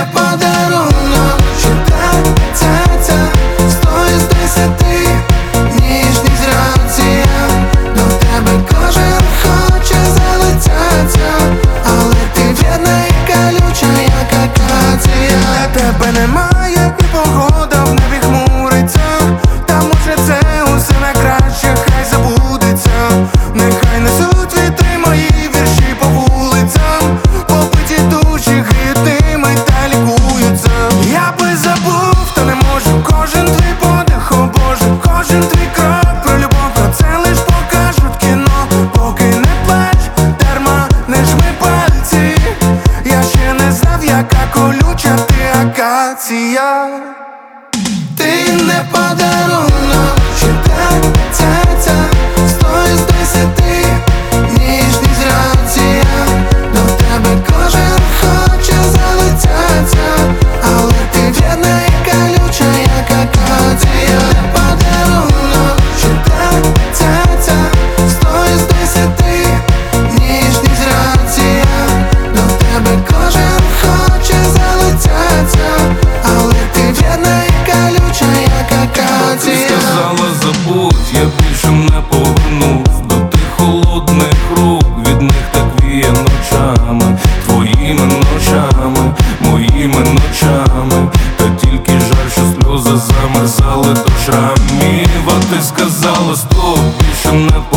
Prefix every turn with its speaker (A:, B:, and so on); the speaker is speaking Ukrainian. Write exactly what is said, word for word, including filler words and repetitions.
A: не подарунок, чи так, це, це сто із десяти. Ніжність рація, до тебе кожен хоче залицятися, але ти в'єдна і колюча, як акація. Для тебе немає і погода в небі хмуриться, та може це усе на краще, хай забудеться. Нехай несуть вітри мої вірші по вулицям, побиті душі гидними та лікуються. Я би забув, та не можу, кожен твій подих, о Боже, кожен твій крок про любов, про це лиш покажуть кіно. Поки не плач, дарма не жми пальці, я ще не знав, яка колюча ти акація. Ти не подарунок, чи так, це, це сто із десяти. Ніжність рація, до тебе кожен хоче залицятися, але ти в'єдна і колюча, як акація. Не подарунок, чи так, це, це сто із десяти. Ніжність рація, до тебе кожен хоче залицятися, але ти в'єдна і колюча, як акація.
B: Ти сказала забудь, я більше не повернусь до тих холодних рук, від них так віє ночами, твоїми ночами, моїми ночами. Та тільки жаль, що сльози замерзали до шрамів. А ти сказала стоп, більше не